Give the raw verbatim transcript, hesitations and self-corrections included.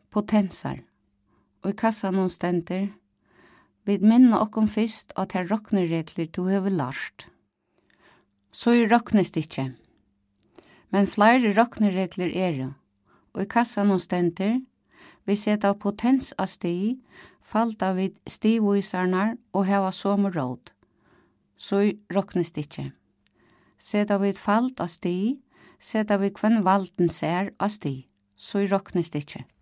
potensar. Og i kassan hon stender, vi minna okkom fyrst at her rokneregler du hever lært. Så er roknest ikkje. Men flere rokneregler er jo, og i kassan hon stender, vi seta potens av sti, falta vid stivisarnar og heva som råd. Så er roknest ikkje. Seta vid falt av sti, seta vid kvann valden ser av sti, så er roknest ikkje.